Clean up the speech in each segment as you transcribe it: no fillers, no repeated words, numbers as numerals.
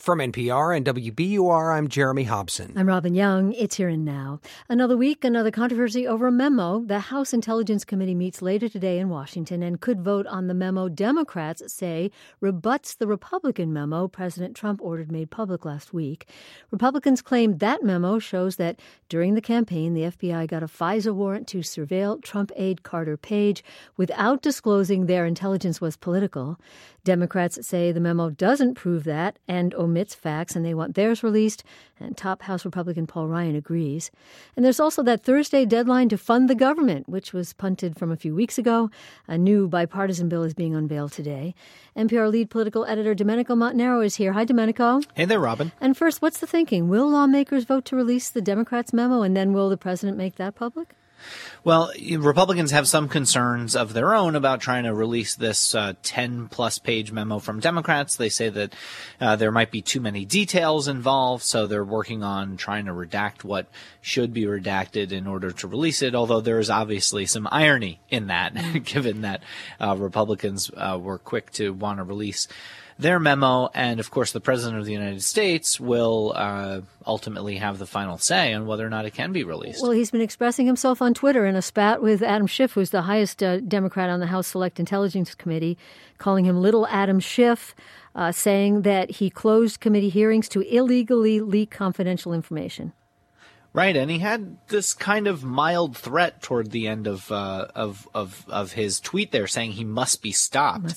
From NPR and WBUR, I'm Jeremy Hobson. I'm Robin Young. It's Here and Now. Another week, another controversy over a memo. The House Intelligence Committee meets later today in Washington and could vote on the memo Democrats say rebuts the Republican memo President Trump ordered made public last week. Republicans claim that memo shows that during the campaign, the FBI got a FISA warrant to surveil Trump aide Carter Page without disclosing their intelligence was political. Democrats say the memo doesn't prove that and omits facts, and they want theirs released, and top House Republican Paul Ryan agrees. And there's also that Thursday deadline to fund the government, which was punted from a few weeks ago. A new bipartisan bill is being unveiled today. NPR lead political editor Domenico Montanaro is here. Hi, Domenico. Hey there, Robin. And first, what's the thinking? Will lawmakers vote to release the Democrats' memo, and then will the president make that public? Well, Republicans have some concerns of their own about trying to release this 10-plus page memo from Democrats. They say that there might be too many details involved, so they're working on trying to redact what should be redacted in order to release it, although there is obviously some irony in that, given that Republicans were quick to want to release their memo, and of course the President of the United States will ultimately have the final say on whether or not it can be released. Well, he's been expressing himself on Twitter in a spat with Adam Schiff, who's the highest Democrat on the House Select Intelligence Committee, calling him Little Adam Schiff, saying that he closed committee hearings to illegally leak confidential information. Right, and he had this kind of mild threat toward the end of his tweet there, saying he must be stopped.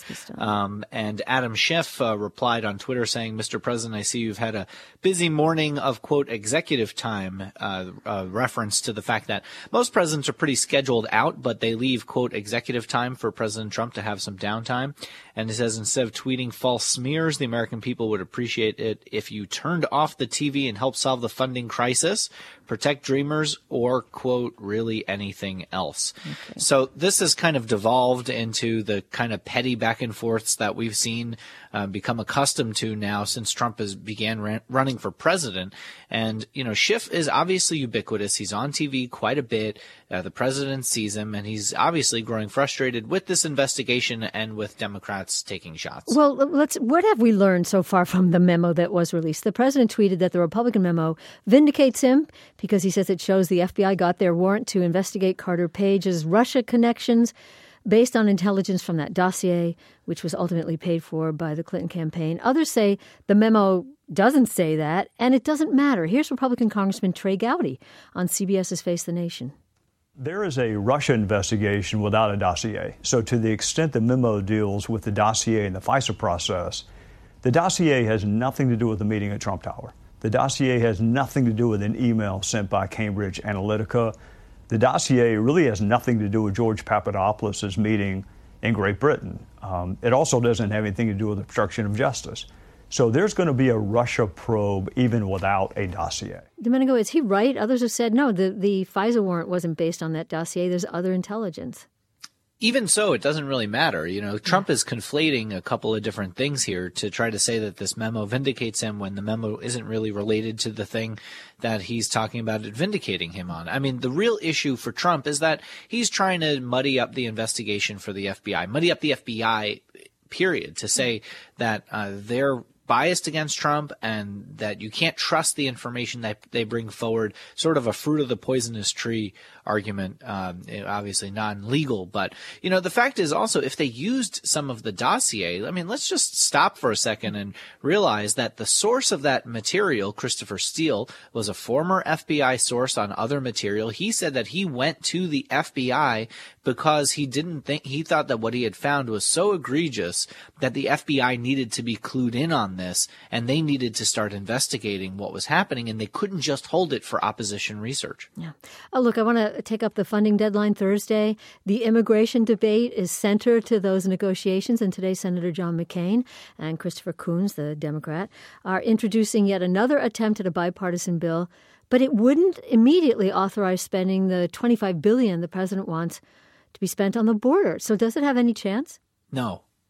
And Adam Schiff replied on Twitter saying, "Mr. President, I see you've had a busy morning of, quote, executive time," reference to the fact that most presidents are pretty scheduled out, but they leave, quote, executive time for President Trump to have some downtime. And he says, instead of tweeting false smears, the American people would appreciate it if you turned off the TV and helped solve the funding crisis, protect dreamers, or, quote, really anything else. Okay. So this has kind of devolved into the kind of petty back and forths that we've seen become accustomed to now since Trump has began running for president. And, you know, Schiff is obviously ubiquitous. He's on TV quite a bit. The president sees him, and he's obviously growing frustrated with this investigation and with Democrats taking shots. Well, what have we learned so far from the memo that was released? The president tweeted that the Republican memo vindicates him because he says it shows the FBI got their warrant to investigate Carter Page's Russia connections based on intelligence from that dossier, which was ultimately paid for by the Clinton campaign. Others say the memo doesn't say that, and it doesn't matter. Here's Republican Congressman Trey Gowdy on CBS's Face the Nation. There is a Russia investigation without a dossier. So to the extent the memo deals with the dossier and the FISA process, the dossier has nothing to do with the meeting at Trump Tower. The dossier has nothing to do with an email sent by Cambridge Analytica. The dossier really has nothing to do with George Papadopoulos' meeting in Great Britain. It also doesn't have anything to do with obstruction of justice. So there's going to be a Russia probe even without a dossier. Domenico, is he right? Others have said, no, the FISA warrant wasn't based on that dossier. There's other intelligence. Even so, it doesn't really matter. You know, Trump is conflating a couple of different things here to try to say that this memo vindicates him when the memo isn't really related to the thing that he's talking about it vindicating him on. I mean, the real issue for Trump is that he's trying to muddy up the investigation for the FBI, muddy up the FBI, period, to say that they're biased against Trump and that you can't trust the information that they bring forward, sort of a fruit of the poisonous tree argument, obviously non-legal. But, you know, the fact is also if they used some of the dossier, I mean, let's just stop for a second and realize that the source of that material, Christopher Steele, was a former FBI source on other material. He said that he went to the FBI because he thought that what he had found was so egregious that the FBI needed to be clued in on this and they needed to start investigating what was happening, and they couldn't just hold it for opposition research. Yeah. Oh, look, I want to take up the funding deadline Thursday. The immigration debate is center to those negotiations, and today Senator John McCain and Christopher Coons, the Democrat, are introducing yet another attempt at a bipartisan bill, but it wouldn't immediately authorize spending the $25 billion the president wants to be spent on the border. So does it have any chance? No.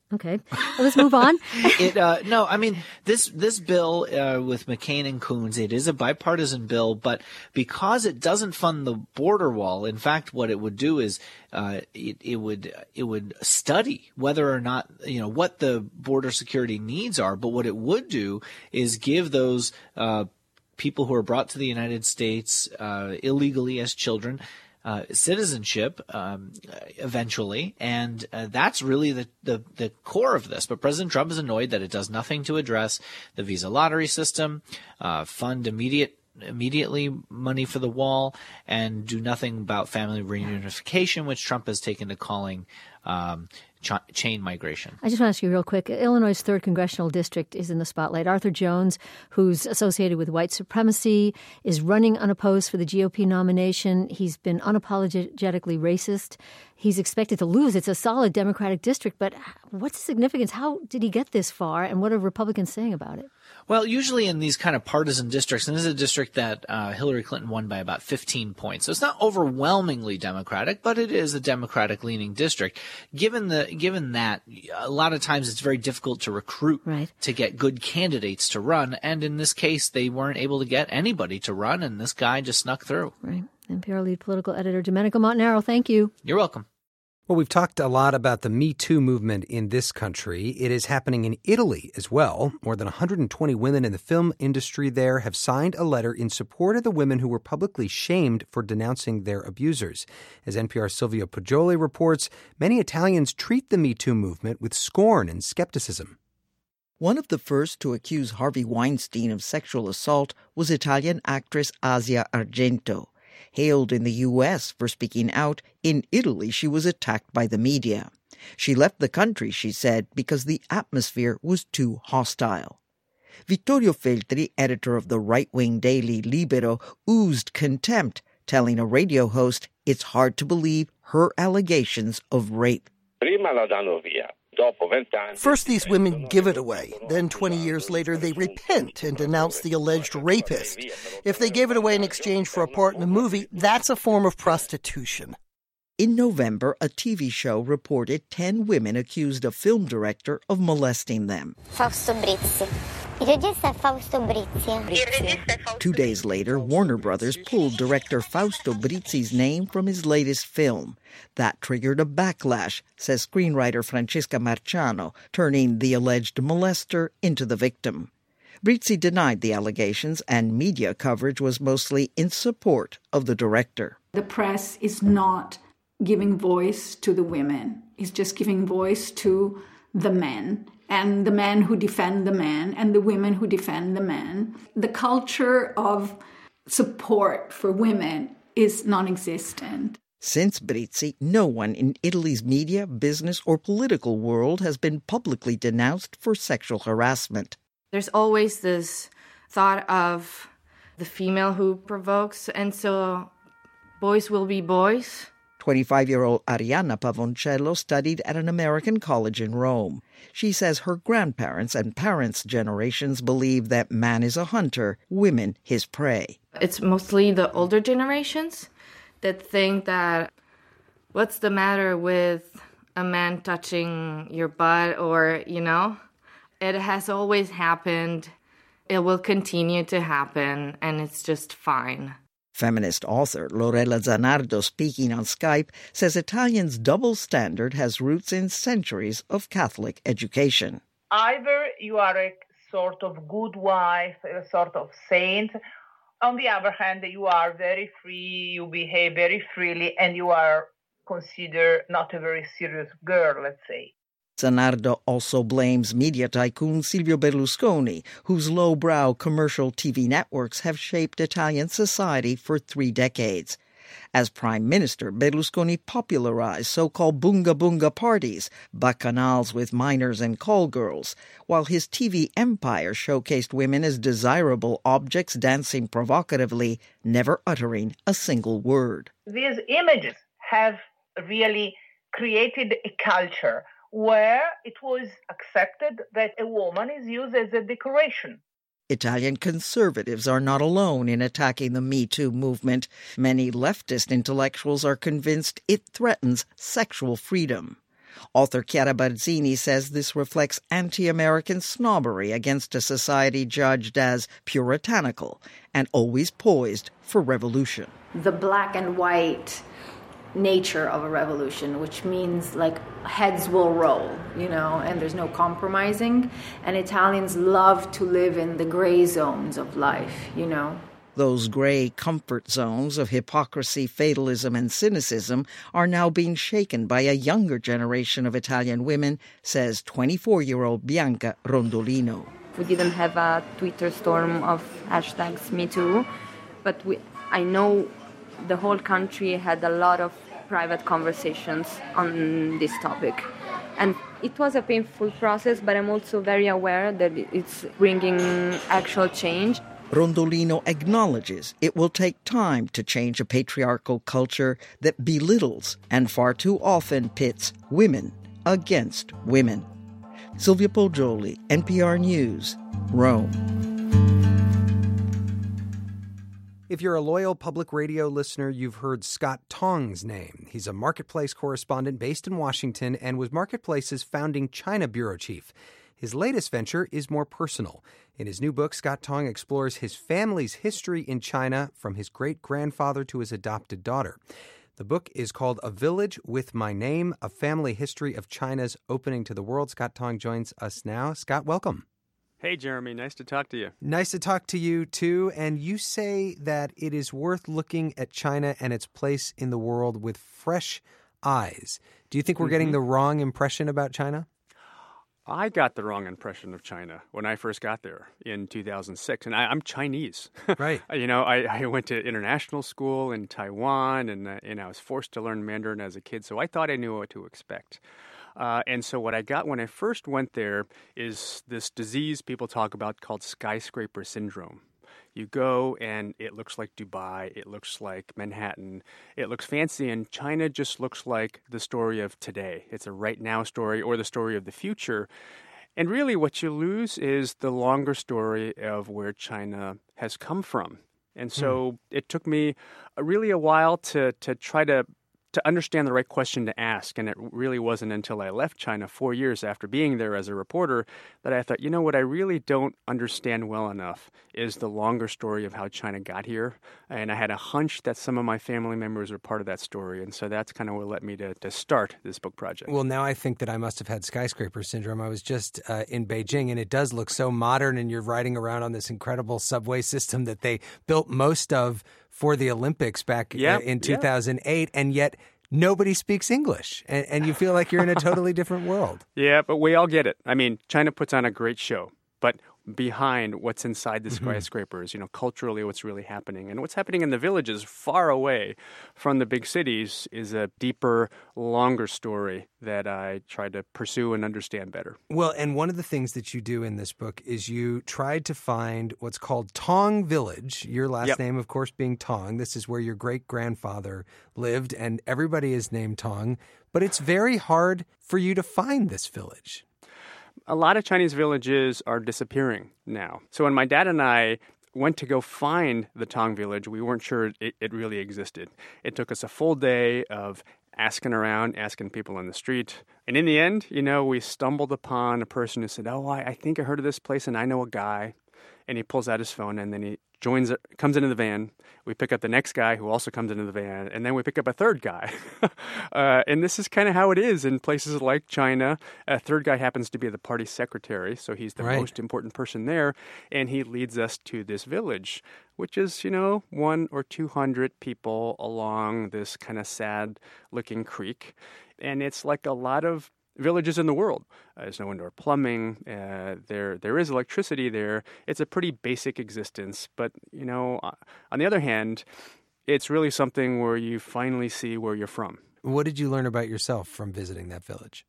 Okay, well, let's move on. No, I mean, this bill with McCain and Coons, it is a bipartisan bill, but because it doesn't fund the border wall, in fact, what it would do is it would study whether or not, what the border security needs are. But what it would do is give those people who are brought to the United States illegally as children citizenship eventually, and that's really the core of this. But President Trump is annoyed that it does nothing to address the visa lottery system, fund immediately money for the wall, and do nothing about family reunification, which Trump has taken to calling chain migration. I just want to ask you real quick. Illinois' 3rd Congressional District is in the spotlight. Arthur Jones, who's associated with white supremacy, is running unopposed for the GOP nomination. He's been unapologetically racist. He's expected to lose. It's a solid Democratic district, but what's the significance? How did he get this far, and what are Republicans saying about it? Well, usually in these kind of partisan districts, and this is a district that Hillary Clinton won by about 15 points, so it's not overwhelmingly Democratic, but it is a Democratic-leaning district. Given that, a lot of times it's very difficult to recruit to get good candidates to run, and in this case, they weren't able to get anybody to run, and this guy just snuck through. Right. NPR lead political editor Domenico Montanaro, thank you. You're welcome. Well, we've talked a lot about the Me Too movement in this country. It is happening in Italy as well. More than 120 women in the film industry there have signed a letter in support of the women who were publicly shamed for denouncing their abusers. As NPR's Silvio Poggioli reports, many Italians treat the Me Too movement with scorn and skepticism. One of the first to accuse Harvey Weinstein of sexual assault was Italian actress Asia Argento. Hailed in the U.S. for speaking out, in Italy she was attacked by the media. She left the country, she said, because the atmosphere was too hostile. Vittorio Feltri, editor of the right-wing daily Libero, oozed contempt, telling a radio host it's hard to believe her allegations of rape. Prima la danno via. First, these women give it away. Then, 20 years later, they repent and denounce the alleged rapist. If they gave it away in exchange for a part in a movie, that's a form of prostitution. In November, a TV show reported 10 women accused a film director of molesting them. Fausto Brizzi. Il regista è Fausto Brizzi. 2 days later, Warner Brothers pulled director Fausto Brizzi's name from his latest film. That triggered a backlash, says screenwriter Francesca Marciano, turning the alleged molester into the victim. Brizzi denied the allegations, and media coverage was mostly in support of the director. The press is not giving voice to the women. It's just giving voice to the men, and the men who defend the men, and the women who defend the men. The culture of support for women is non-existent. Since Brizzi, no one in Italy's media, business, or political world has been publicly denounced for sexual harassment. There's always this thought of the female who provokes, and so boys will be boys. 25-year-old Arianna Pavoncello studied at an American college in Rome. She says her grandparents' and parents' generations believe that man is a hunter, women his prey. It's mostly the older generations that think that what's the matter with a man touching your butt or, it has always happened, it will continue to happen, and it's just fine. Feminist author Lorella Zanardo, speaking on Skype, says Italians' double standard has roots in centuries of Catholic education. Either you are a sort of good wife, a sort of saint. On the other hand, you are very free, you behave very freely, and you are considered not a very serious girl, let's say. Zanardo also blames media tycoon Silvio Berlusconi, whose lowbrow commercial TV networks have shaped Italian society for 3 decades. As prime minister, Berlusconi popularized so-called bunga bunga parties, bacchanals with minors and call girls, while his TV empire showcased women as desirable objects dancing provocatively, never uttering a single word. These images have really created a culture where it was accepted that a woman is used as a decoration. Italian conservatives are not alone in attacking the Me Too movement. Many leftist intellectuals are convinced it threatens sexual freedom. Author Chiara Barzini says this reflects anti-American snobbery against a society judged as puritanical and always poised for revolution. The black and white nature of a revolution, which means like heads will roll, and there's no compromising. And Italians love to live in the gray zones of life, Those gray comfort zones of hypocrisy, fatalism, and cynicism are now being shaken by a younger generation of Italian women, says 24-year-old Bianca Rondolino. We didn't have a Twitter storm of hashtags #MeToo, but I know the whole country had a lot of private conversations on this topic. And it was a painful process, but I'm also very aware that it's bringing actual change. Rondolino acknowledges it will take time to change a patriarchal culture that belittles and far too often pits women against women. Sylvia Poggioli, NPR News, Rome. If you're a loyal public radio listener, you've heard Scott Tong's name. He's a Marketplace correspondent based in Washington and was Marketplace's founding China bureau chief. His latest venture is more personal. In his new book, Scott Tong explores his family's history in China from his great-grandfather to his adopted daughter. The book is called A Village with My Name, A Family History of China's Opening to the World. Scott Tong joins us now. Scott, welcome. Hey, Jeremy. Nice to talk to you. Nice to talk to you, too. And you say that it is worth looking at China and its place in the world with fresh eyes. Do you think we're getting the wrong impression about China? I got the wrong impression of China when I first got there in 2006. And I'm Chinese. Right. I went to international school in Taiwan, and I was forced to learn Mandarin as a kid. So I thought I knew what to expect. And so what I got when I first went there is this disease people talk about called skyscraper syndrome. You go and it looks like Dubai, it looks like Manhattan, it looks fancy, and China just looks like the story of today. It's a right now story or the story of the future. And really what you lose is the longer story of where China has come from. And so it took me really a while to try to understand the right question to ask. And it really wasn't until I left China 4 years after being there as a reporter that I thought, what I really don't understand well enough is the longer story of how China got here. And I had a hunch that some of my family members were part of that story. And so that's kind of what led me to start this book project. Well, now I think that I must have had skyscraper syndrome. I was just in Beijing, and it does look so modern, and you're riding around on this incredible subway system that they built most of for the Olympics back in 2008, and yet nobody speaks English, and you feel like you're in a totally different world. Yeah, but we all get it. I mean, China puts on a great show, but behind what's inside the skyscrapers, culturally what's really happening. And what's happening in the villages far away from the big cities is a deeper, longer story that I try to pursue and understand better. Well, and one of the things that you do in this book is you tried to find what's called Tong Village, your last name, of course, being Tong. This is where your great-grandfather lived, and everybody is named Tong. But it's very hard for you to find this village. A lot of Chinese villages are disappearing now. So when my dad and I went to go find the Tong village, we weren't sure it really existed. It took us a full day of asking around, asking people on the street. And in the end, we stumbled upon a person who said, I think I heard of this place and I know a guy. And he pulls out his phone and then he comes into the van. We pick up the next guy who also comes into the van, and then we pick up a third guy. And this is kind of how it is in places like China. A third guy happens to be the party secretary, so he's the most important person there, and he leads us to this village, which is, 100 or 200 people along this kind of sad-looking creek. And it's like a lot of villages in the world. There's no indoor plumbing. There is electricity there. It's a pretty basic existence. But, on the other hand, it's really something where you finally see where you're from. What did you learn about yourself from visiting that village?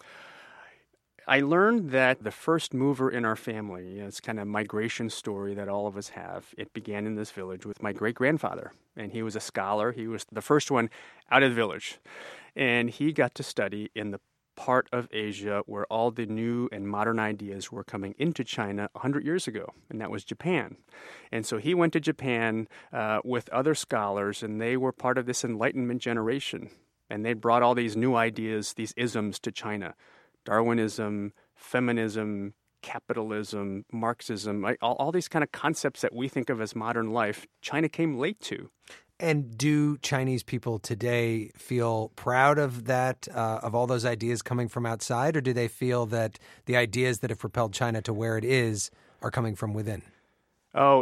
I learned that the first mover in our family, it's kind of a migration story that all of us have. It began in this village with my great-grandfather, and he was a scholar. He was the first one out of the village, and he got to study in the part of Asia where all the new and modern ideas were coming into China 100 years ago, and that was Japan. And so he went to Japan with other scholars, and they were part of this Enlightenment generation. And they brought all these new ideas, these isms to China. Darwinism, feminism, capitalism, Marxism, all these kind of concepts that we think of as modern life, China came late to. And do Chinese people today feel proud of that, of all those ideas coming from outside, or do they feel that the ideas that have propelled China to where it is are coming from within? Oh,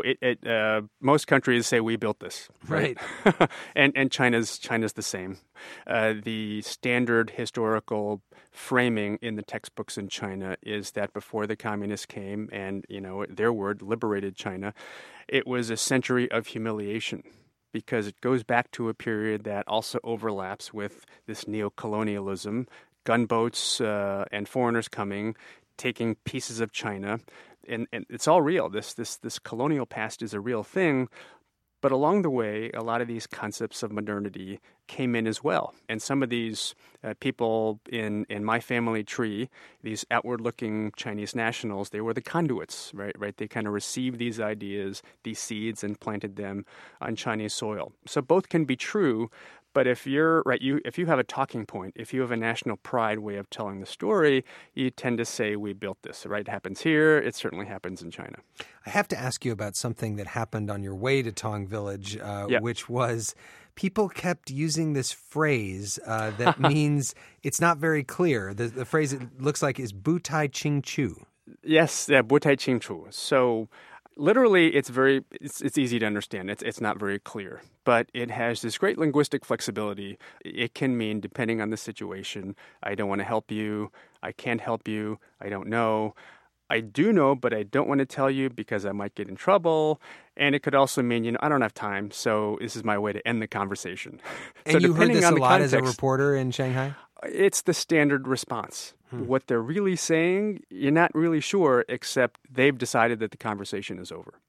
most countries say we built this, right? and China's the same. The standard historical framing in the textbooks in China is that before the communists came and, their word, liberated China, it was a century of humiliation, because it goes back to a period that also overlaps with this neo-colonialism, gunboats and foreigners coming, taking pieces of China. And it's all real. This colonial past is a real thing. But along the way, a lot of these concepts of modernity came in as well. And some of these people in my family tree, these outward-looking Chinese nationals, they were the conduits, right? They kind of received these ideas, these seeds, and planted them on Chinese soil. So both can be true. But if if you have a talking point, if you have a national pride way of telling the story, you tend to say we built this, right? It happens here. It certainly happens in China. I have to ask you about something that happened on your way to Tong Village, which was people kept using this phrase that means it's not very clear. The phrase it looks like is Butai Ching Chu. Yes, Butai Ching Chu. So literally, it's easy to understand. It's not very clear, but it has this great linguistic flexibility. It can mean, depending on the situation, I don't want to help you, I can't help you, I don't know, I do know, but I don't want to tell you because I might get in trouble. And it could also mean, I don't have time, so this is my way to end the conversation. And so you heard this a lot context, as a reporter in Shanghai? It's the standard response. What they're really saying, you're not really sure, except they've decided that the conversation is over.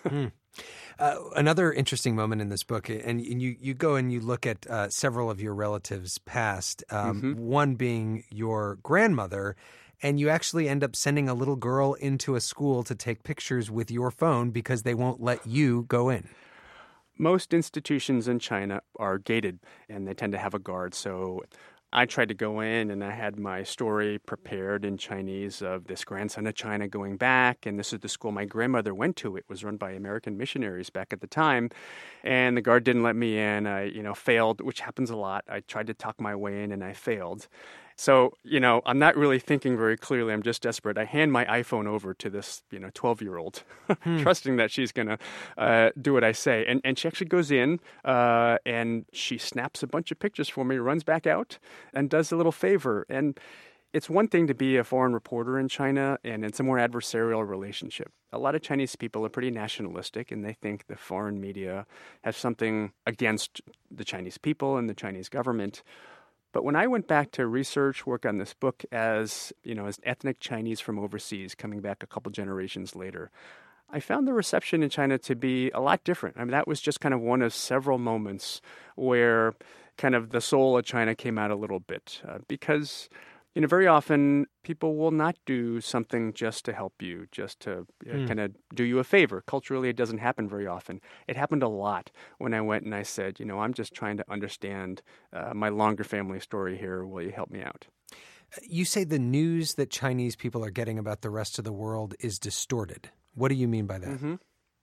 Another interesting moment in this book, and you go and you look at several of your relatives past, one being your grandmother, and you actually end up sending a little girl into a school to take pictures with your phone because they won't let you go in. Most institutions in China are gated, and they tend to have a guard, so I tried to go in, and I had my story prepared in Chinese of this grandson of China going back, and this is the school my grandmother went to. It was run by American missionaries back at the time, and the guard didn't let me in. I, failed, which happens a lot. I tried to talk my way in, and I failed. So, I'm not really thinking very clearly. I'm just desperate. I hand my iPhone over to this, 12-year-old, trusting that she's going to do what I say. And she actually goes in and she snaps a bunch of pictures for me, runs back out, and does a little favor. And it's one thing to be a foreign reporter in China, and it's a more adversarial relationship. A lot of Chinese people are pretty nationalistic, and they think the foreign media has something against the Chinese people and the Chinese government. But when I went back to research work on this book as ethnic Chinese from overseas, coming back a couple generations later, I found the reception in China to be a lot different. I mean, that was just kind of one of several moments where kind of the soul of China came out a little bit because very often people will not do something just to help you, just to kind of do you a favor. Culturally, it doesn't happen very often. It happened a lot when I went and I said, I'm just trying to understand my longer family story here. Will you help me out? You say the news that Chinese people are getting about the rest of the world is distorted. What do you mean by that? Mm-hmm.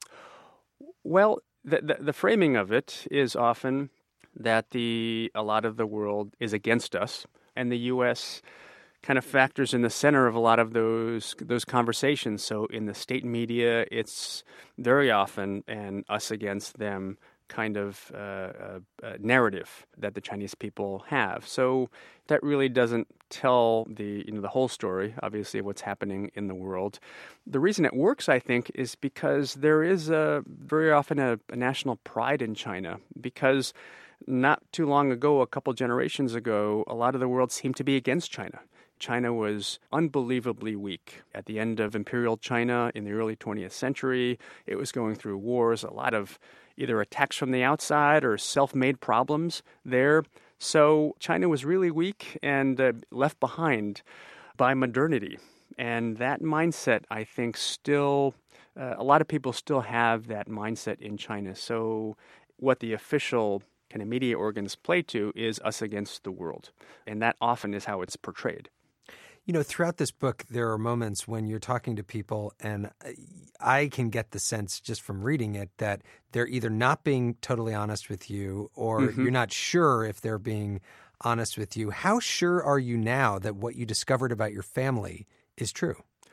Well, the framing of it is often that a lot of the world is against us, and the U.S. kind of factors in the center of a lot of those conversations. So in the state media, it's very often an us against them kind of narrative that the Chinese people have. So that really doesn't tell the whole story, obviously, of what's happening in the world. The reason it works, I think, is because there is very often a national pride in China, because not too long ago, a couple generations ago, a lot of the world seemed to be against China. China was unbelievably weak. At the end of Imperial China in the early 20th century, it was going through wars, a lot of either attacks from the outside or self-made problems there. So China was really weak and left behind by modernity. And that mindset, I think, still, a lot of people still have that mindset in China. So what the official kind of media organs play to is us against the world. And that often is how it's portrayed. You know, throughout this book, there are moments when you're talking to people, and I can get the sense just from reading it that they're either not being totally honest with you or you're not sure if they're being honest with you. How sure are you now that what you discovered about your family is true?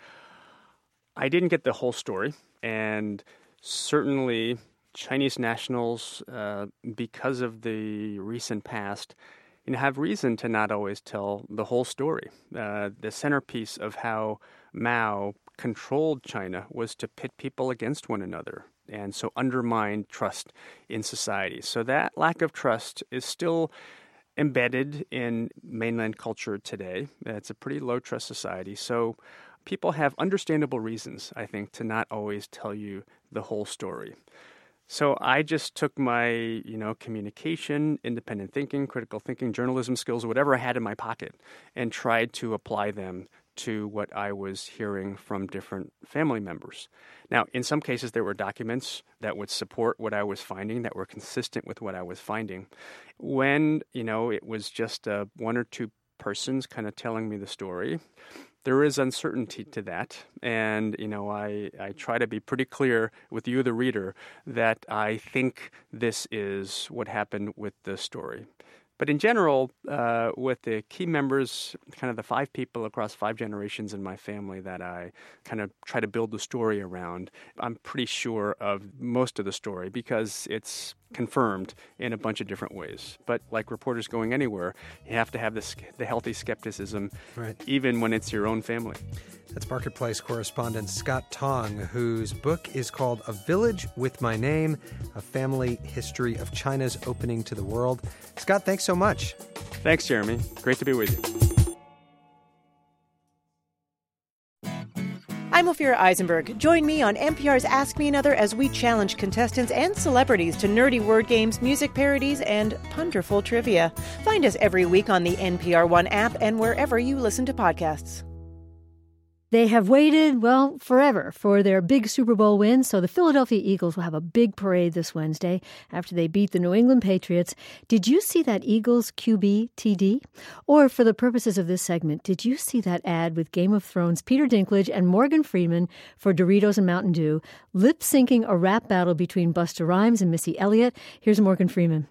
I didn't get the whole story, and certainly Chinese nationals, because of the recent past, have reason to not always tell the whole story. The centerpiece of how Mao controlled China was to pit people against one another and so undermine trust in society. So that lack of trust is still embedded in mainland culture today. It's a pretty low trust society. So people have understandable reasons, I think, to not always tell you the whole story. So I just took my, communication, independent thinking, critical thinking, journalism skills, whatever I had in my pocket, and tried to apply them to what I was hearing from different family members. Now, in some cases, there were documents that would support what I was finding, that were consistent with what I was finding. When, it was just one or two persons kind of telling me the story, there is uncertainty to that. And, I try to be pretty clear with you, the reader, that I think this is what happened with the story. But in general, with the key members, kind of the 5 people across 5 generations in my family that I kind of try to build the story around, I'm pretty sure of most of the story because it's confirmed in a bunch of different ways. But like reporters going anywhere, you have to have the healthy skepticism, right, even when it's your own family. That's Marketplace correspondent Scott Tong, whose book is called A Village with My Name, A Family History of China's Opening to the World. Scott, thanks so much. Thanks, Jeremy. Great to be with you. I'm Ophira Eisenberg. Join me on NPR's Ask Me Another as we challenge contestants and celebrities to nerdy word games, music parodies, and punderful trivia. Find us every week on the NPR One app and wherever you listen to podcasts. They have waited, forever for their big Super Bowl win, so the Philadelphia Eagles will have a big parade this Wednesday after they beat the New England Patriots. Did you see that Eagles QB TD? Or for the purposes of this segment, did you see that ad with Game of Thrones Peter Dinklage and Morgan Freeman for Doritos and Mountain Dew, lip-syncing a rap battle between Busta Rhymes and Missy Elliott? Here's Morgan Freeman.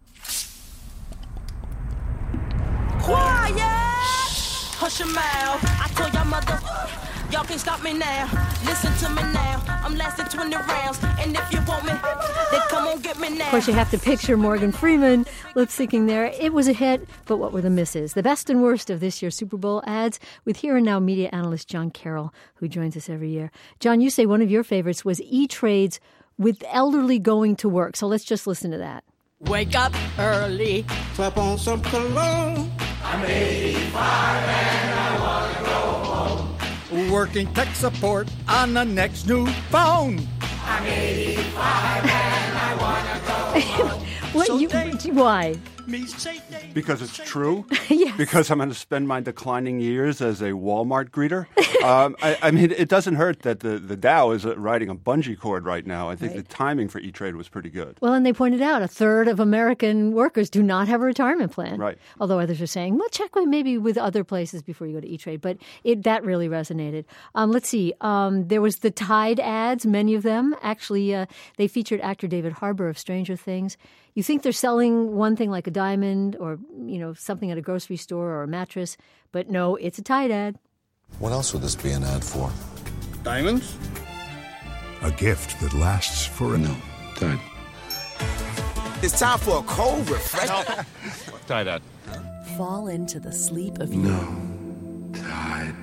Quiet! Hush your mouth. I told y'all mother, y'all can't stop me now. Listen to me now. I'm lasting 20 rounds. And if you want me, then come on get me now. Of course, you have to picture Morgan Freeman lip-syncing there. It was a hit, but what were the misses? The best and worst of this year's Super Bowl ads with Here and Now media analyst John Carroll, who joins us every year. John, you say one of your favorites was E-Trades with elderly going to work. So let's just listen to that. Wake up early. Slap on some cologne. I'm 85 and I want to go home. Working tech support on the next new phone. I'm 85 and I want to go home. Why? Because it's true? Yes. Because I'm going to spend my declining years as a Walmart greeter? I mean, it doesn't hurt that the Dow is riding a bungee cord right now. I think the timing for E-Trade was pretty good. Well, and they pointed out a third of American workers do not have a retirement plan. Right. Although others are saying, well, check maybe with other places before you go to E-Trade. But that really resonated. Let's see. There was the Tide ads, many of them. Actually, they featured actor David Harbour of Stranger Things. You think they're selling one thing like a diamond or, something at a grocery store or a mattress, but no, it's a Tide ad. What else would this be an ad for? Diamonds? A gift that lasts for No, Tide. It's time for a cold, refreshing. Tide ad. Fall into the sleep of No, Tide.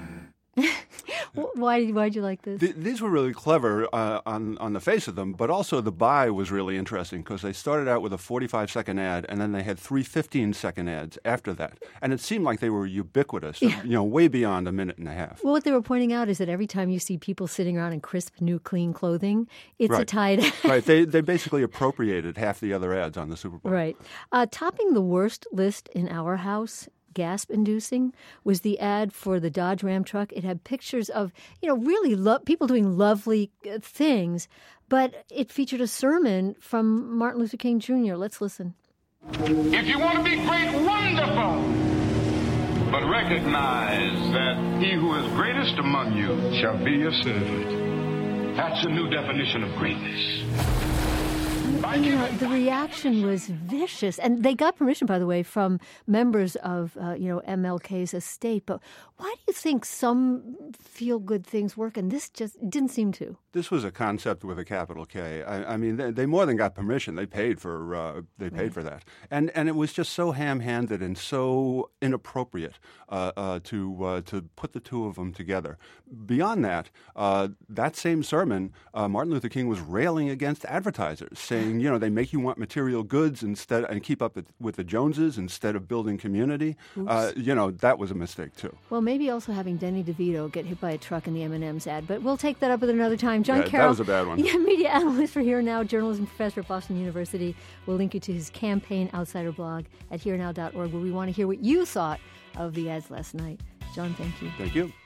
Why'd you like this? These were really clever on the face of them, but also the buy was really interesting because they started out with a 45-second ad, and then they had 3 15-second ads after that. And it seemed like they were ubiquitous, way beyond a minute and a half. Well, what they were pointing out is that every time you see people sitting around in crisp, new, clean clothing, it's right. a Tide ad. Right. They basically appropriated half the other ads on the Super Bowl. Right. Topping the worst list in our house, gasp-inducing, was the ad for the Dodge Ram truck. It had pictures of, really people doing lovely things, but it featured a sermon from Martin Luther King Jr. Let's listen. If you want to be great, wonderful. But recognize that he who is greatest among you shall be your servant. That's a new definition of greatness. The reaction was vicious. And they got permission, by the way, from members of, MLK's estate. But why do you think some feel-good things work and this just didn't seem to? This was a concept with a capital K. I mean, they more than got permission. They paid for for that, and it was just so ham-handed and so inappropriate to put the two of them together. Beyond that, that same sermon, Martin Luther King was railing against advertisers, saying, they make you want material goods instead and keep up with the Joneses instead of building community. That was a mistake too. Well, maybe also having Danny DeVito get hit by a truck in the M&M's ad, but we'll take that up at another time. John Carroll, that was a bad one. Yeah, media analyst for Here Now, journalism professor at Boston University. We'll link you to his Campaign Outsider blog at herenow.org, where we want to hear what you thought of the ads last night. John, thank you. Thank you.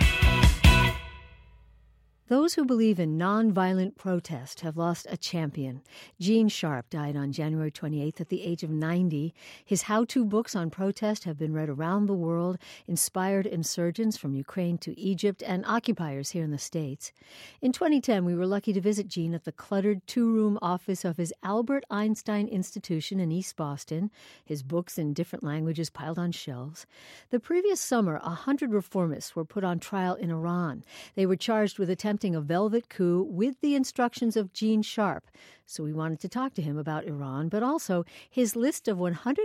Those who believe in nonviolent protest have lost a champion. Gene Sharp died on January 28th at the age of 90. His how-to books on protest have been read around the world, inspired insurgents from Ukraine to Egypt and occupiers here in the States. In 2010, we were lucky to visit Gene at the cluttered two-room office of his Albert Einstein Institution in East Boston, his books in different languages piled on shelves. The previous summer, 100 reformists were put on trial in Iran. They were charged with attempting a velvet coup with the instructions of Gene Sharp. So we wanted to talk to him about Iran, but also his list of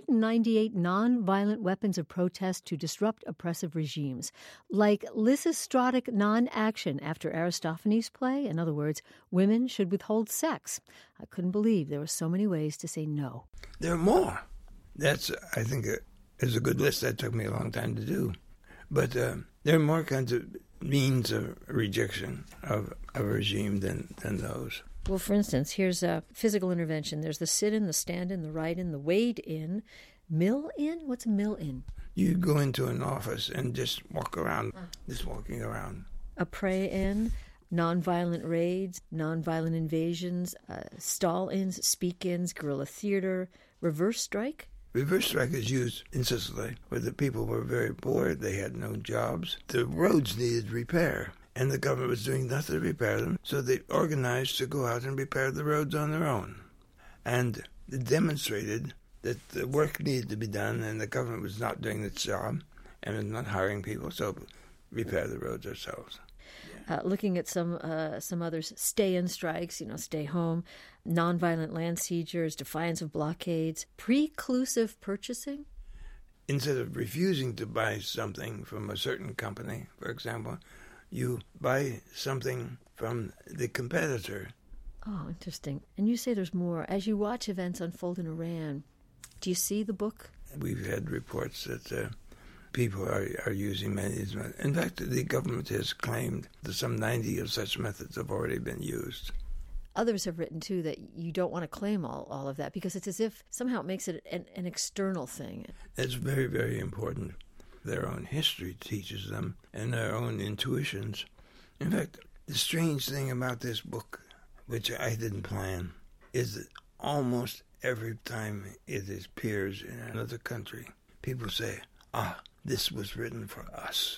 198 nonviolent weapons of protest to disrupt oppressive regimes, like lysistrautic non-action after Aristophanes' play. In other words, women should withhold sex. I couldn't believe there were so many ways to say no. There are more. That's, I think, is a good list. That took me a long time to do. But there are more kinds of means of rejection of a regime than those. Well, for instance, here's a physical intervention. There's the sit-in, the stand-in, the ride-in, the wade-in. Mill-in? What's a mill-in? You go into an office and just walk around, just walking around. A pray-in, nonviolent raids, nonviolent invasions, stall-ins, speak-ins, guerrilla theater, reverse strike. Reverse strike is used in Sicily, where the people were very poor, they had no jobs. The roads needed repair, and the government was doing nothing to repair them, so they organized to go out and repair the roads on their own. And it demonstrated that the work needed to be done, and the government was not doing its job, and was not hiring people, so repair the roads ourselves. Looking at some others, stay-in strikes, stay home, nonviolent land seizures, defiance of blockades, preclusive purchasing. Instead of refusing to buy something from a certain company, for example, you buy something from the competitor. Oh, interesting. And you say there's more. As you watch events unfold in Iran, do you see the book? We've had reports that people are using many of these methods. In fact, the government has claimed that some 90 of such methods have already been used. Others have written, too, that you don't want to claim all of that because it's as if somehow it makes it an external thing. It's very, very important. Their own history teaches them and their own intuitions. In fact, the strange thing about this book, which I didn't plan, is that almost every time it appears in another country, people say, this was written for us.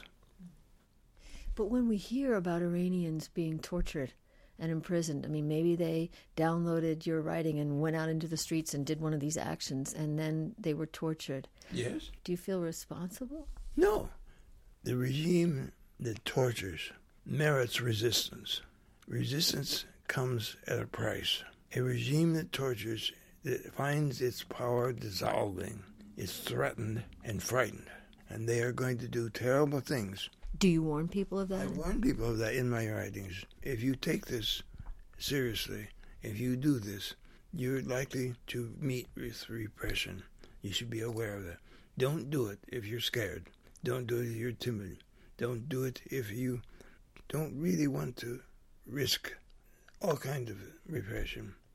But when we hear about Iranians being tortured and imprisoned, maybe they downloaded your writing and went out into the streets and did one of these actions, and then they were tortured. Yes. Do you feel responsible? No. The regime that tortures merits resistance. Resistance comes at a price. A regime that tortures, that finds its power dissolving, is threatened and frightened. And they are going to do terrible things. Do you warn people of that? I warn people of that in my writings. If you take this seriously, if you do this, you're likely to meet with repression. You should be aware of that. Don't do it if you're scared. Don't do it if you're timid. Don't do it if you don't really want to risk all kinds of repression.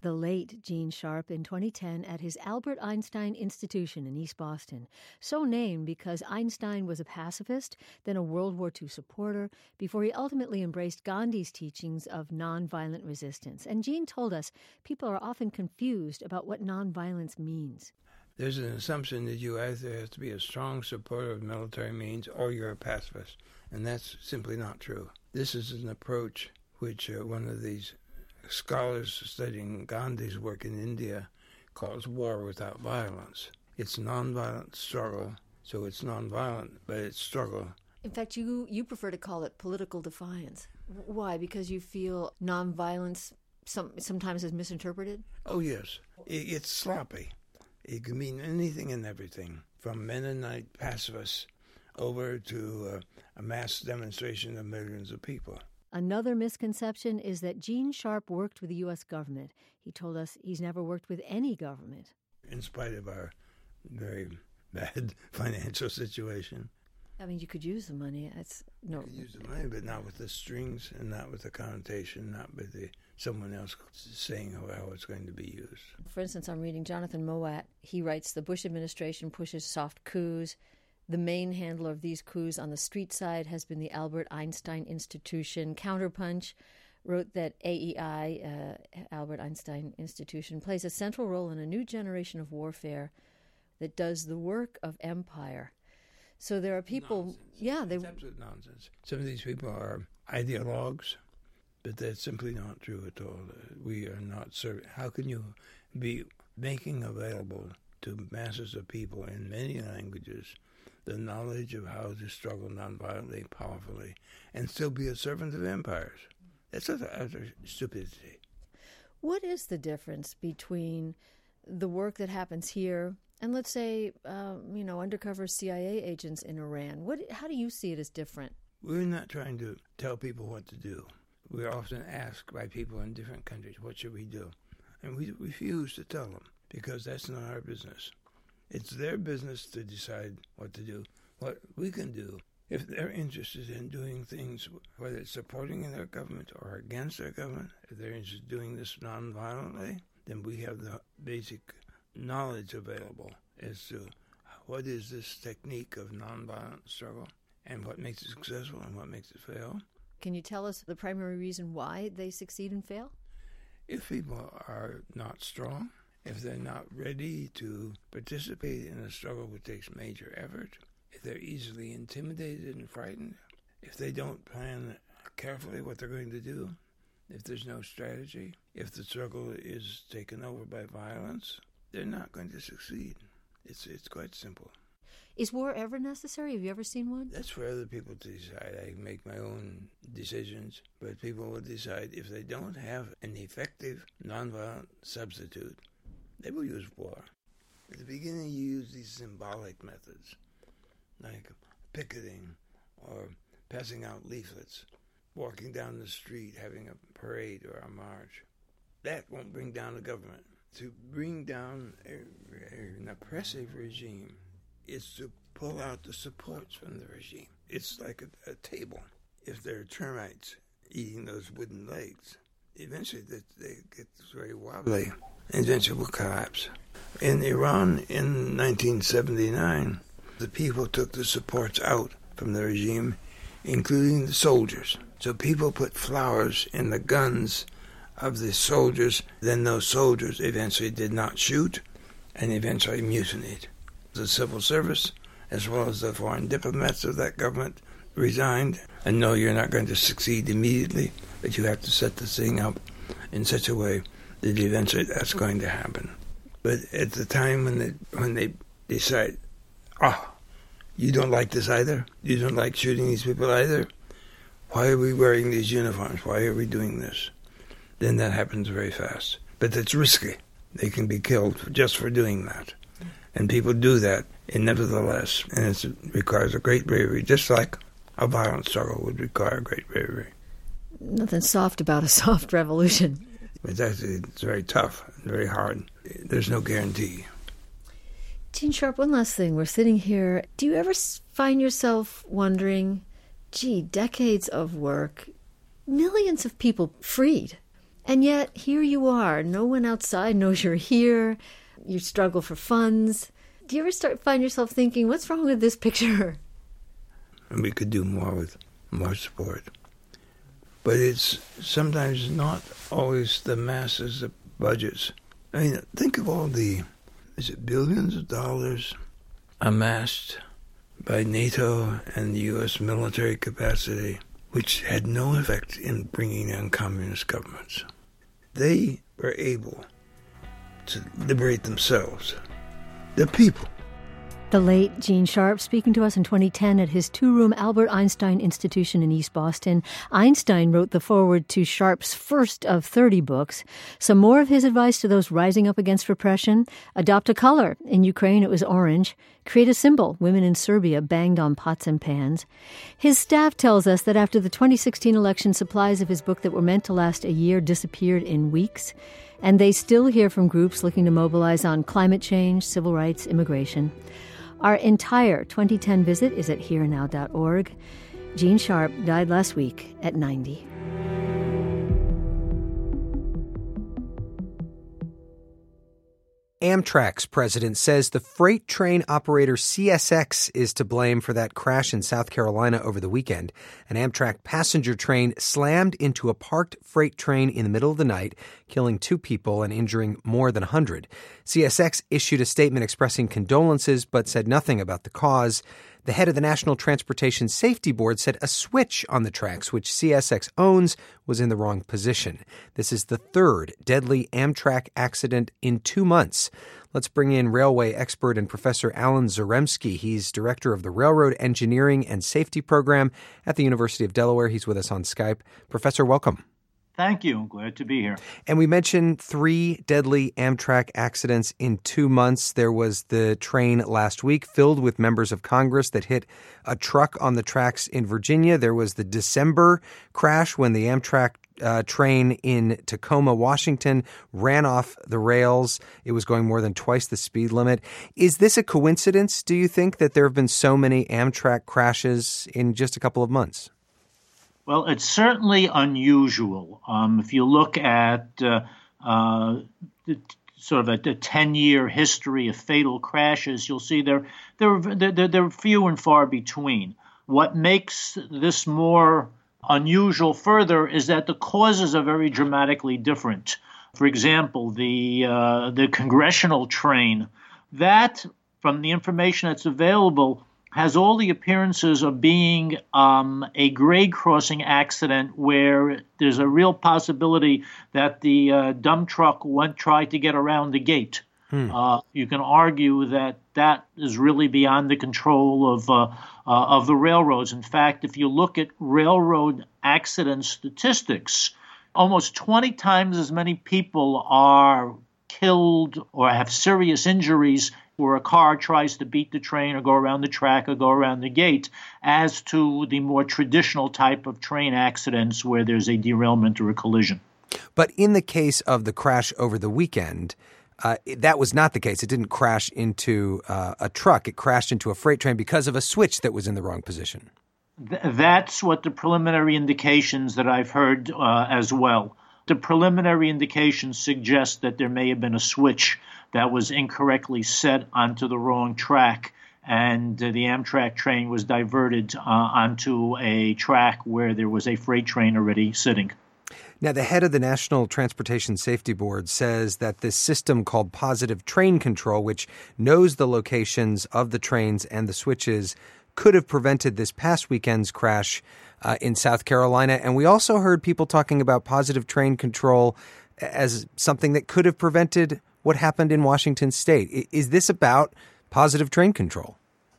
the late Gene Sharp in 2010 at his Albert Einstein Institution in East Boston, so named because Einstein was a pacifist, then a World War II supporter, before he ultimately embraced Gandhi's teachings of nonviolent resistance. And Gene told us people are often confused about what nonviolence means. There's an assumption that you either have to be a strong supporter of military means or you're a pacifist, and that's simply not true. This is an approach which one of these scholars studying Gandhi's work in India calls war without violence. It's nonviolent struggle, so it's nonviolent, but it's struggle. In fact, you prefer to call it political defiance. Why? Because you feel nonviolence sometimes is misinterpreted? Oh, yes. It's sloppy. It can mean anything and everything, from Mennonite pacifists over to a mass demonstration of millions of people. Another misconception is that Gene Sharp worked with the U.S. government. He told us he's never worked with any government. In spite of our very bad financial situation. I mean, you could use the money. You could use the money, but not with the strings and not with the connotation, not with someone else saying how it's going to be used. For instance, I'm reading Jonathan Mowat. He writes, the Bush administration pushes soft coups. The main handler of these coups on the street side has been the Albert Einstein Institution. Counterpunch wrote that AEI, Albert Einstein Institution, plays a central role in a new generation of warfare that does the work of empire. So there are people... Nonsense. Yeah, it's absolute nonsense. Some of these people are ideologues, but that's simply not true at all. We are not serving... How can you be making available to masses of people in many languages the knowledge of how to struggle nonviolently, powerfully, and still be a servant of empires? That's utter stupidity. What is the difference between the work that happens here and, let's say, undercover CIA agents in Iran? How do you see it as different? We're not trying to tell people what to do. We're often asked by people in different countries, what should we do? And we refuse to tell them, because that's not our business. It's their business to decide what to do. What we can do, if they're interested in doing things, whether it's supporting their government or against their government, if they're interested in doing this nonviolently, then we have the basic knowledge available as to what is this technique of nonviolent struggle and what makes it successful and what makes it fail. Can you tell us the primary reason why they succeed and fail? If people are not strong, if they're not ready to participate in a struggle which takes major effort, if they're easily intimidated and frightened, if they don't plan carefully what they're going to do, if there's no strategy, if the struggle is taken over by violence, they're not going to succeed. It's quite simple. Is war ever necessary? Have you ever seen one? That's for other people to decide. I make my own decisions, but people will decide if they don't have an effective nonviolent substitute, they will use war. At the beginning, you use these symbolic methods, like picketing or passing out leaflets, walking down the street, having a parade or a march. That won't bring down the government. To bring down an oppressive regime is to pull out the supports from the regime. It's like a table. If there are termites eating those wooden legs, eventually they get very wobbly and eventually will collapse. In Iran in 1979, the people took the supports out from the regime, including the soldiers. So people put flowers in the guns of the soldiers. Then those soldiers eventually did not shoot and eventually mutinied. The civil service, as well as the foreign diplomats of that government, resigned. And no, you're not going to succeed immediately, but you have to set the thing up in such a way that eventually that's going to happen. But at the time when they decide, you don't like this either? You don't like shooting these people either? Why are we wearing these uniforms? Why are we doing this? Then that happens very fast. But it's risky. They can be killed just for doing that. And people do that, and nevertheless, and it requires a great bravery, just like a violent struggle would require great bravery. Nothing soft about a soft revolution. It's very tough and very hard. There's no guarantee. Gene Sharp, one last thing. We're sitting here. Do you ever find yourself wondering, decades of work, millions of people freed, And yet, here you are. No one outside knows you're here. You struggle for funds. Do you ever find yourself thinking, what's wrong with this picture? And we could do more with more support. But it's sometimes not always the masses, the budgets. I mean, think of all billions of dollars amassed by NATO and the U.S. military capacity, which had no effect in bringing down communist governments. They were able to liberate themselves, the people. The late Gene Sharp speaking to us in 2010 at his two-room Albert Einstein Institution in East Boston. Einstein wrote the foreword to Sharp's first of 30 books. Some more of his advice to those rising up against repression: adopt a color. In Ukraine, it was orange. Create a symbol. Women in Serbia banged on pots and pans. His staff tells us that after the 2016 election, supplies of his book that were meant to last a year disappeared in weeks. And they still hear from groups looking to mobilize on climate change, civil rights, immigration. Our entire 2010 visit is at herenow.org. Gene Sharp died last week at 90. Amtrak's president says the freight train operator CSX is to blame for that crash in South Carolina over the weekend. An Amtrak passenger train slammed into a parked freight train in the middle of the night, killing 2 people and injuring more than 100. CSX issued a statement expressing condolences but said nothing about the cause. The head of the National Transportation Safety Board said a switch on the tracks, which CSX owns, was in the wrong position. This is the 3rd deadly Amtrak accident in 2 months. Let's bring in railway expert and Professor Alan Zaremski. He's director of the Railroad Engineering and Safety Program at the University of Delaware. He's with us on Skype. Professor, welcome. Thank you. I'm glad to be here. And we mentioned 3 deadly Amtrak accidents in 2 months. There was the train last week filled with members of Congress that hit a truck on the tracks in Virginia. There was the December crash when the Amtrak train in Tacoma, Washington, ran off the rails. It was going more than twice the speed limit. Is this a coincidence, do you think, that there have been so many Amtrak crashes in just a couple of months? Well, it's certainly unusual. If you look at the 10-year history of fatal crashes, you'll see they're few and far between. What makes this more unusual further is that the causes are very dramatically different. For example, the congressional train, that, from the information that's available, has all the appearances of being a grade crossing accident where there's a real possibility that the dump truck tried to get around the gate. You can argue that is really beyond the control of the railroads. In fact, if you look at railroad accident statistics, almost 20 times as many people are killed or have serious injuries where a car tries to beat the train or go around the track or go around the gate, as to the more traditional type of train accidents where there's a derailment or a collision. But in the case of the crash over the weekend, that was not the case. It didn't crash into a truck. It crashed into a freight train because of a switch that was in the wrong position. That's what the preliminary indications that I've heard as well. The preliminary indications suggest that there may have been a switch that was incorrectly set onto the wrong track, and the Amtrak train was diverted onto a track where there was a freight train already sitting. Now, the head of the National Transportation Safety Board says that this system called Positive Train Control, which knows the locations of the trains and the switches, could have prevented this past weekend's crash in South Carolina. And we also heard people talking about Positive Train Control as something that could have prevented what happened in Washington State. Is this about Positive Train Control?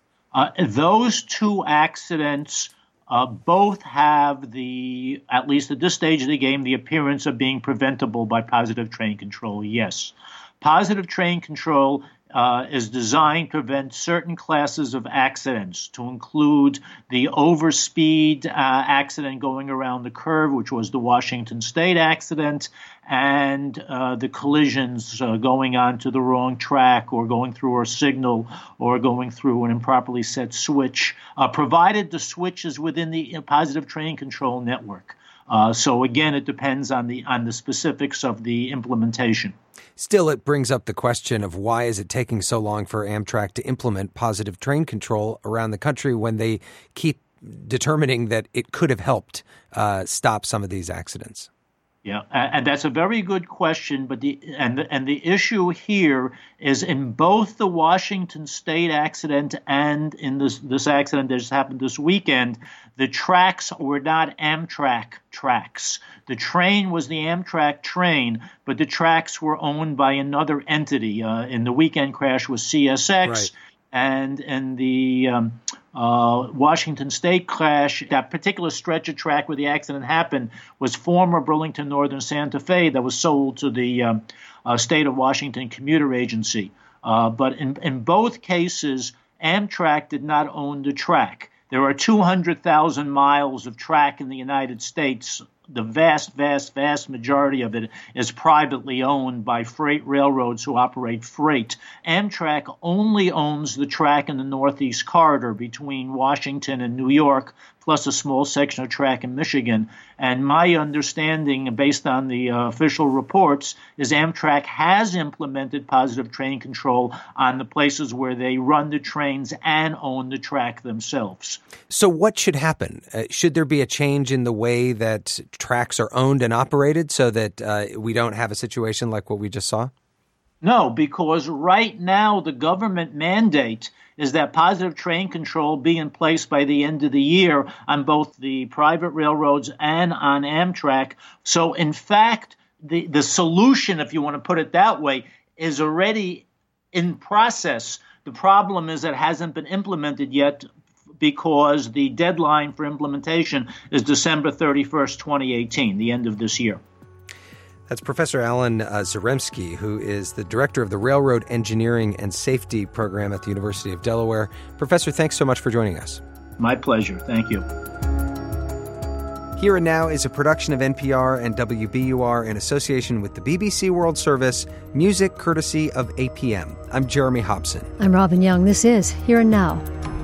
Those 2 accidents both have at least at this stage of the game, the appearance of being preventable by Positive Train Control, yes. Positive Train Control is designed to prevent certain classes of accidents, to include the overspeed accident going around the curve, which was the Washington State accident, and the collisions going onto the wrong track or going through a signal or going through an improperly set switch, provided the switch is within the Positive Train Control network. So again, it depends on the specifics of the implementation. Still, it brings up the question of why is it taking so long for Amtrak to implement positive train control around the country when they keep determining that it could have helped stop some of these accidents? Yeah, and that's a very good question. But the issue here is in both the Washington State accident and in this accident that just happened this weekend, the tracks were not Amtrak tracks. The train was the Amtrak train, but the tracks were owned by another entity. In the weekend crash was CSX. Right. And in the Washington State crash, that particular stretch of track where the accident happened was former Burlington Northern Santa Fe that was sold to the State of Washington Commuter Agency. But in both cases, Amtrak did not own the track. There are 200,000 miles of track in the United States. The vast majority of it is privately owned by freight railroads who operate freight. Amtrak only owns the track in the Northeast Corridor between Washington and New York, plus a small section of track in Michigan. And my understanding, based on the official reports, is Amtrak has implemented positive train control on the places where they run the trains and own the track themselves. So what should happen? Should there be a change in the way that tracks are owned and operated so that we don't have a situation like what we just saw? No, because right now the government mandate is that positive train control be in place by the end of the year on both the private railroads and on Amtrak. So, in fact, the solution, if you want to put it that way, is already in process. The problem is that it hasn't been implemented yet because the deadline for implementation is December 31st, 2018, the end of this year. That's Professor Alan Zaremski, who is the director of the Railroad Engineering and Safety Program at the University of Delaware. Professor, thanks so much for joining us. My pleasure. Thank you. Here and Now is a production of NPR and WBUR in association with the BBC World Service, music courtesy of APM. I'm Jeremy Hobson. I'm Robin Young. This is Here and Now.